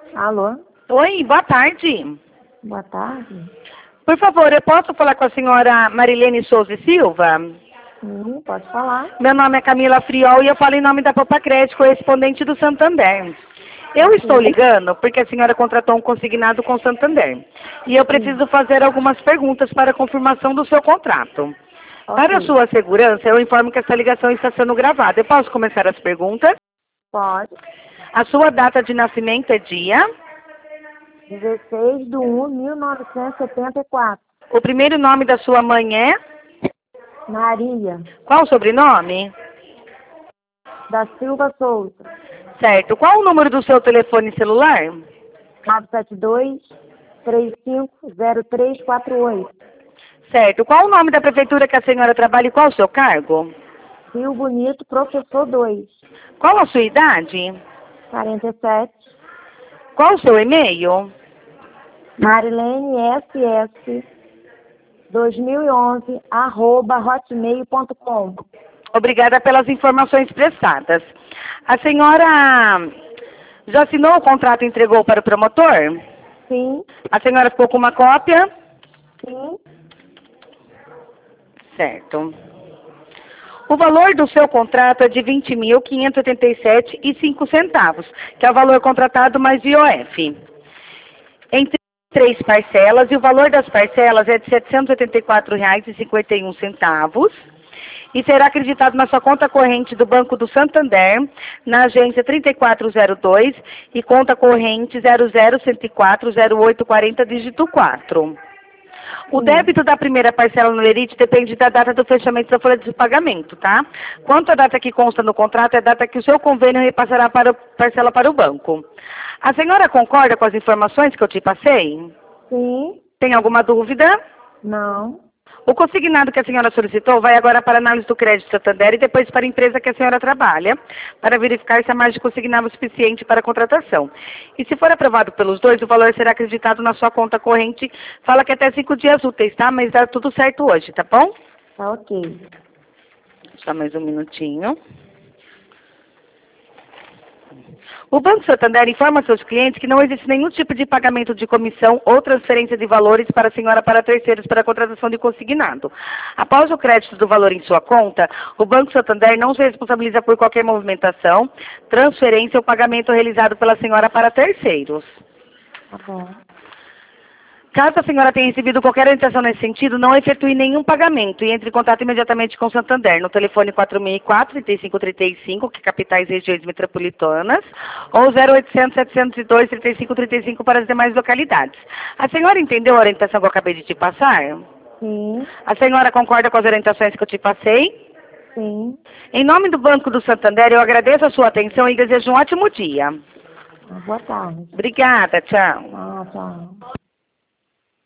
Alô? Oi, boa tarde. Boa tarde. Por favor, eu posso falar com a senhora Marilene Souza e Silva? Sim, pode falar. Meu nome é Camila Friol e eu falo em nome da Popa Crédito, correspondente do Santander. Eu Ok. estou ligando porque a senhora contratou um consignado com o Santander. E eu preciso fazer algumas perguntas para a confirmação do seu contrato. Para a Ok. sua segurança, eu informo que essa ligação está sendo gravada. Eu posso começar as perguntas? Pode. A sua data de nascimento é dia? 16/1/1974. O primeiro nome da sua mãe é? Maria Qual o sobrenome? da Silva Souza. Certo. Qual o número do seu telefone celular? 972-350348. Certo. Qual o nome da prefeitura que a senhora trabalha e qual o seu cargo? Rio Bonito, professor 2. Qual a sua idade? 47. Qual o seu e-mail? Marilene SS 2011 @hotmail.com. Obrigada pelas informações prestadas. A senhora já assinou o contrato e entregou para o promotor? Sim, A senhora ficou com uma cópia? sim. Certo. O valor do seu contrato é de R$ 20.587,05, que é o valor contratado mais IOF. Em 3 parcelas, e o valor das parcelas é de R$ 784,51, e será acreditado na sua conta corrente do Banco do Santander, na agência 3402 e conta corrente 00140840, dígito 4. O débito da primeira parcela no Lerite depende da data do fechamento da folha de pagamento, tá? Quanto à data que consta no contrato, é a data que o seu convênio repassará para parcela para o banco. A senhora concorda com as informações que eu te passei? Sim. Tem alguma dúvida? Não. O consignado que a senhora solicitou vai agora para a análise do crédito Santander e depois para a empresa que a senhora trabalha, para verificar se a margem consignável é suficiente para a contratação. E se for aprovado pelos dois, o valor será acreditado na sua conta corrente. Fala que até 5 dias úteis, tá? Mas dá tudo certo hoje, tá bom? Tá ok. Só mais um minutinho. O Banco Santander informa seus clientes que não existe nenhum tipo de pagamento de comissão ou transferência de valores para a senhora para terceiros para a contratação de consignado. Após o crédito do valor em sua conta, o Banco Santander não se responsabiliza por qualquer movimentação, transferência ou pagamento realizado pela senhora para terceiros. Tá bom. Caso a senhora tenha recebido qualquer orientação nesse sentido, não efetue nenhum pagamento e entre em contato imediatamente com o Santander no telefone 4004-3535, que é capitais e regiões metropolitanas, ou 0800-702-3535 para as demais localidades. A senhora entendeu a orientação que eu acabei de te passar? Sim, A senhora concorda com as orientações que eu te passei? sim. Em nome do Banco do Santander, eu agradeço a sua atenção e desejo um ótimo dia. Boa tarde. Obrigada, tchau. Tchau.